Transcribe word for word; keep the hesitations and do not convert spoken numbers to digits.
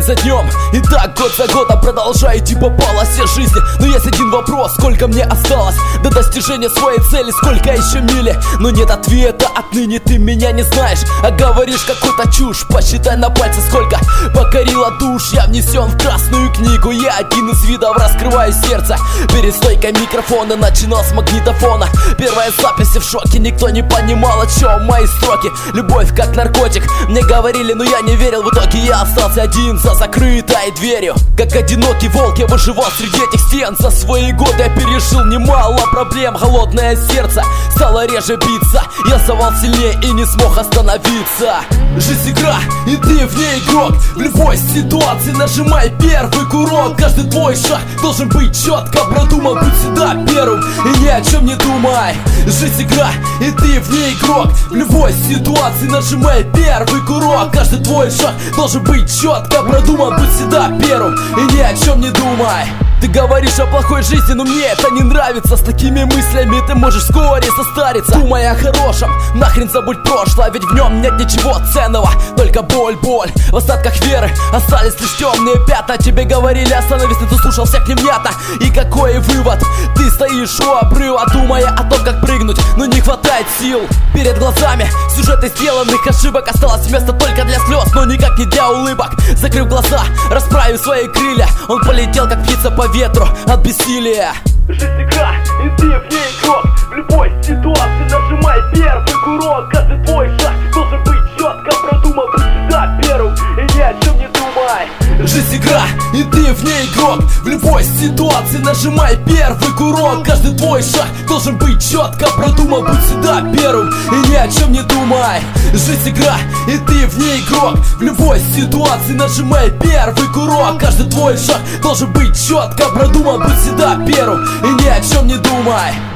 за днем, и так год за годом продолжаю идти по полосе жизни. Но есть один вопрос: сколько мне осталось до достижения своей цели, сколько еще мили? Но нет ответа, отныне ты меня не знаешь, а говоришь какую-то чушь. Посчитай на пальцы, сколько покорила душ. Я внесен в красную книгу, я один из видов, раскрываю сердце. Перед стойкой микрофона начинал с магнитофона. Первая запись, в шоке, никто не понимал, о чем мои строки. Любовь как наркотик, мне говорили, но я не верил. В итоге я остался один за закрытой дверью. Как одинокий волк я выживал среди этих стен. За свои годы я пережил немало проблем. Холодное сердце стало реже биться, я совал сильнее и не смог остановиться. Жизнь игра, и ты в ней игрок. В любой ситуации нажимай первый курок. Каждый твой шаг должен быть четко продуман. Будь всегда первым и ни о чем не думай. Жизнь игра, и ты в ней игрок. В любой ситуации нажимай первый курок. Каждый твой шаг должен быть четко продуман. Будь всегда первым и ни о чем не думай. Ты говоришь о плохой жизни, но мне это не нравится. С такими мыслями ты можешь вскоре состариться. Думай о хорошем, нахрен забудь прошлое, ведь в нем нет ничего ценного, только боль, боль. В остатках веры остались лишь темные пятна. Тебе говорили остановись, но ты слушал всех невнятно. И какой вывод? Ты стоишь у обрыва, думая о том, как прыгнуть, но не хватает сил. Перед глазами сюжеты сделанных ошибок, осталось место только для слез, но никак не для улыбок. Закрыв глаза, расправив свои крылья, он полетел как птица по ветру от бессилия. Жизнь игра, и ты в ней игрок. В любой ситуации нажимай первый курок. Каждый твой шаг должен быть четко продуман. Будь всегда первым и ни о чем не думай. Жизнь игра, и ты в ней игрок. В любой ситуации нажимай первый курок. Каждый твой шаг должен быть четко продуман. Будь всегда первым и ни о чем не думай. Жизнь игра, и ты в ней игрок. В любой ситуации нажимай первый курок. Каждый твой шаг должен быть четко продуман. Будь всегда первым и ни о чем не думай.